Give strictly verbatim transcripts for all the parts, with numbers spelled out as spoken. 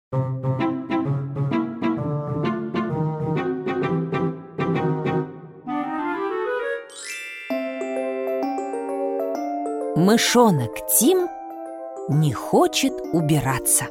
Мышонок Тим не хочет убираться.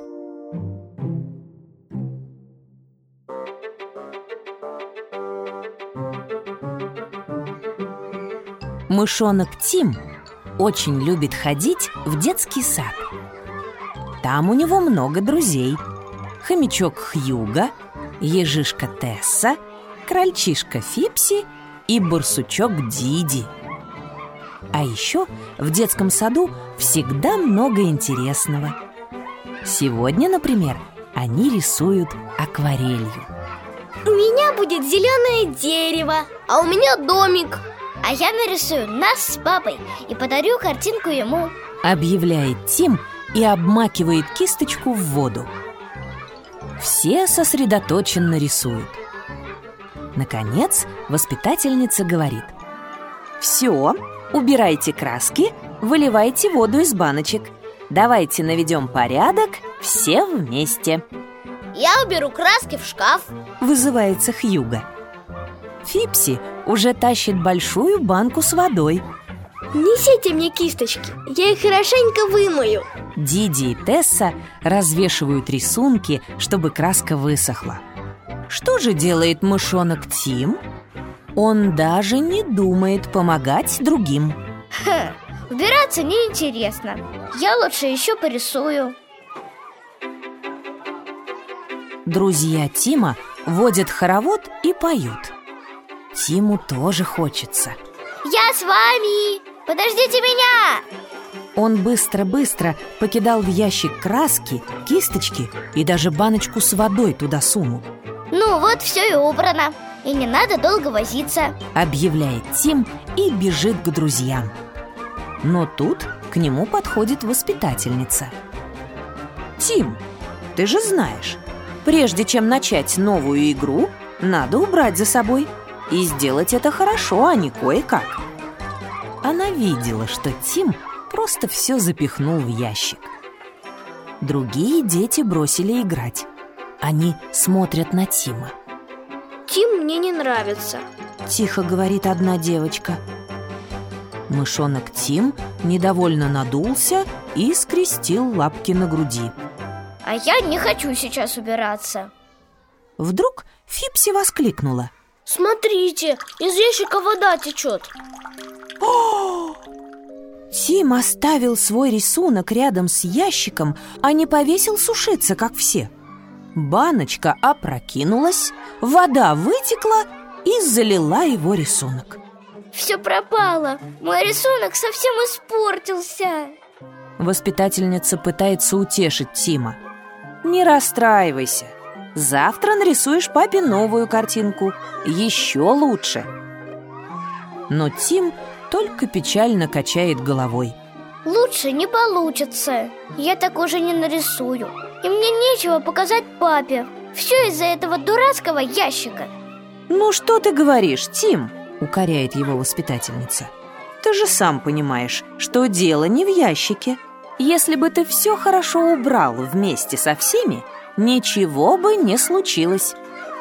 Мышонок Тим очень любит ходить в детский сад. Там у него много друзей: хомячок Хьюго, ежишка Тесса, крольчишка Фипси и барсучок Диди. А еще в детском саду всегда много интересного. Сегодня, например, они рисуют акварелью. У меня будет зеленое дерево, а у меня домик. А я нарисую нас с папой и подарю картинку ему, объявляет Тим и обмакивает кисточку в воду. Все сосредоточенно рисуют. Наконец, воспитательница говорит: «Все, убирайте краски, выливайте воду из баночек. Давайте наведем порядок все вместе». Я уберу краски в шкаф, вызывается Хьюго. Фипси уже тащит большую банку с водой. Несите мне кисточки, я их хорошенько вымою. Диди и Тесса развешивают рисунки, чтобы краска высохла. Что же делает мышонок Тим? Он даже не думает помогать другим. Ха, убираться неинтересно. Я лучше еще порисую. Друзья Тима водят хоровод и поют. Тиму тоже хочется. Я с вами! Подождите меня! Он быстро-быстро покидал в ящик краски, кисточки и даже баночку с водой туда сунул. Ну вот, все и убрано. И не надо долго возиться, объявляет Тим и бежит к друзьям. Но тут к нему подходит воспитательница. Тим, ты же знаешь, прежде чем начать новую игру, надо убрать за собой. И сделать это хорошо, а не кое-как. Она видела, что Тим просто все запихнул в ящик. Другие дети бросили играть. Они смотрят на Тима. Тим мне не нравится, тихо говорит одна девочка. Мышонок Тим недовольно надулся и скрестил лапки на груди. А я не хочу сейчас убираться. Вдруг Фипси воскликнула: смотрите, из ящика вода течет. О! Тим оставил свой рисунок рядом с ящиком, а не повесил сушиться, как все. Баночка опрокинулась, вода вытекла и залила его рисунок. Все пропало, мой рисунок совсем испортился. Воспитательница пытается утешить Тима. Не расстраивайся. Завтра нарисуешь папе новую картинку, еще лучше. Но Тим только печально качает головой. Лучше не получится. Я так уже не нарисую. И мне нечего показать папе. Все из-за этого дурацкого ящика. Ну что ты говоришь, Тим? Укоряет его воспитательница. Ты же сам понимаешь, что дело не в ящике. Если бы ты все хорошо убрал вместе со всеми, ничего бы не случилось.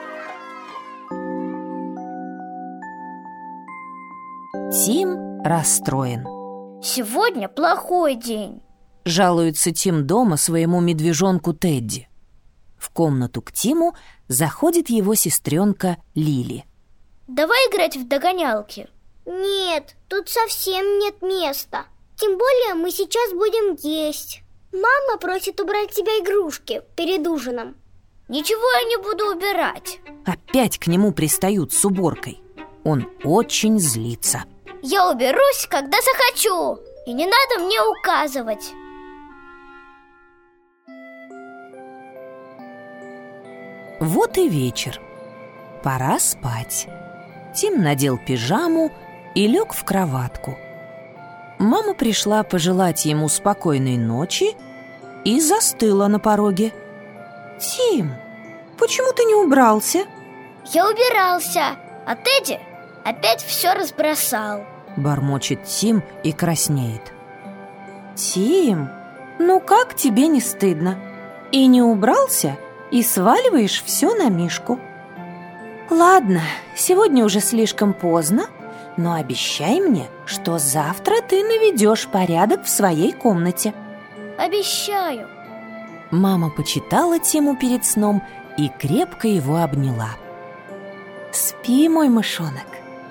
Тим расстроен. Сегодня плохой день, жалуется Тим дома своему медвежонку Тедди. В комнату к Тиму заходит его сестренка Лили. Давай играть в догонялки. Нет, тут совсем нет места. Тем более мы сейчас будем есть. Мама просит убрать тебя игрушки перед ужином. Ничего я не буду убирать. Опять к нему пристают с уборкой. Он очень злится. Я уберусь, когда захочу. И не надо мне указывать. Вот и вечер. Пора спать. Тим надел пижаму и лег в кроватку. Мама пришла пожелать ему спокойной ночи и застыла на пороге. «Тим, почему ты не убрался?» Я убирался, а Тедди опять все разбросал. Бормочет Тим и краснеет. «Тим, ну как тебе не стыдно? И не убрался, и сваливаешь все на Мишку. Ладно, сегодня уже слишком поздно, но обещай мне, что завтра ты наведешь порядок в своей комнате. Обещаю. Мама почитала Тиму перед сном и крепко его обняла. Спи, мой мышонок.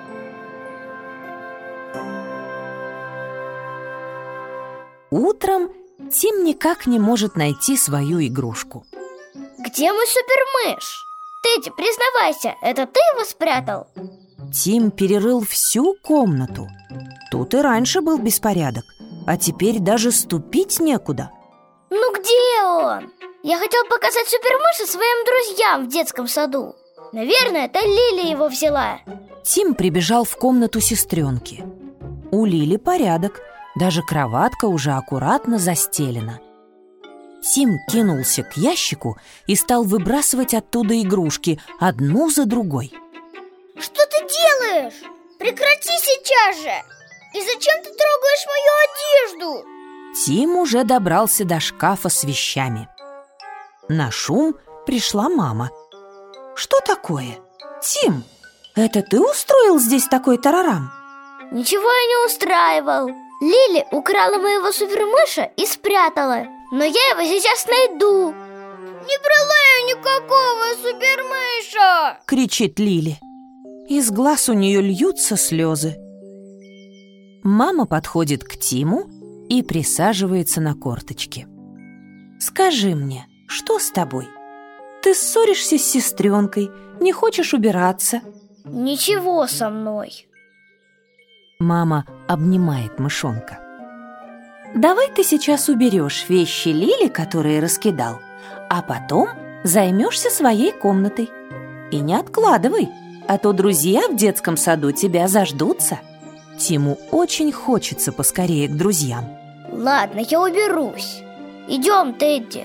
Утром Тим никак не может найти свою игрушку. Где мой супермышь? Тедди, признавайся, это ты его спрятал? Тим перерыл всю комнату. Тут и раньше был беспорядок, а теперь даже ступить некуда. Ну где он? Я хотел показать супермыши своим друзьям в детском саду. Наверное, это Лили его взяла. Тим прибежал в комнату сестренки. У Лили порядок, даже кроватка уже аккуратно застелена. Тим кинулся к ящику и стал выбрасывать оттуда игрушки, одну за другой. Что ты делаешь? Прекрати сейчас же! И зачем ты трогаешь мою одежду? Тим уже добрался до шкафа с вещами. На шум пришла мама. Что такое? Тим, это ты устроил здесь такой тарарам? Ничего я не устраивал. Лили украла моего супермыша и спрятала. Но я его сейчас найду. Не брала я никакого супермыша! Кричит Лили. Из глаз у нее льются слезы. Мама подходит к Тиму и присаживается на корточки. Скажи мне, что с тобой? Ты ссоришься с сестренкой, не хочешь убираться? Ничего со мной. Мама обнимает мышонка. Давай ты сейчас уберешь вещи Лили, которые раскидал, а потом займешься своей комнатой. И не откладывай, а то друзья в детском саду тебя заждутся. Тиму очень хочется поскорее к друзьям. Ладно, я уберусь. Идем, Тедди.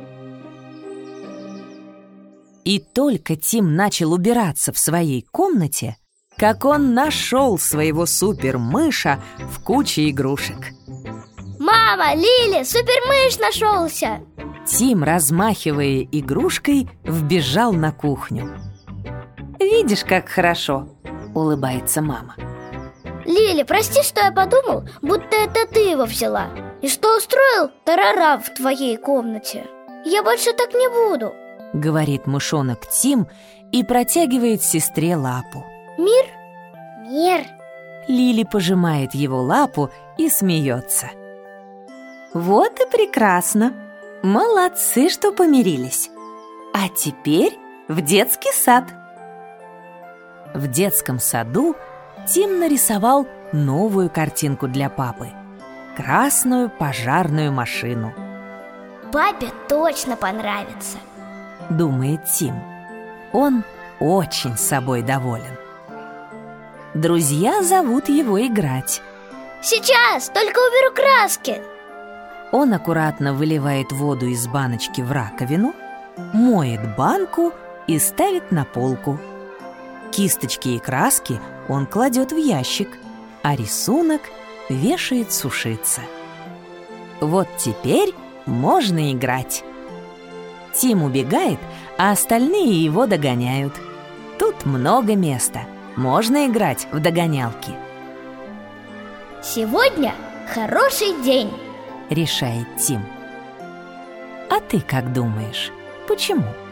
И только Тим начал убираться в своей комнате, как он нашел своего супермыша в куче игрушек. Мама, Лили, супермыш нашелся! Тим, размахивая игрушкой, вбежал на кухню. «Видишь, как хорошо!» — улыбается мама. Лили, прости, что я подумал, будто это ты его взяла. И что устроил тарарам в твоей комнате. Я больше так не буду, — говорит мышонок Тим и протягивает сестре лапу. Мир? Мир. Лили пожимает его лапу и смеется. Вот и прекрасно. Молодцы, что помирились. А теперь в детский сад. В детском саду Тим нарисовал новую картинку для папы. Красную пожарную машину. Папе точно понравится, думает Тим. Он очень собой доволен. Друзья зовут его играть. Сейчас, только уберу краски. Он аккуратно выливает воду из баночки в раковину, моет банку и ставит на полку. Кисточки и краски он кладет в ящик, а рисунок вешает сушиться. Вот теперь можно играть. Тим убегает, а остальные его догоняют. Тут много места, можно играть в догонялки. Сегодня хороший день, решает Тим. А ты как думаешь, почему?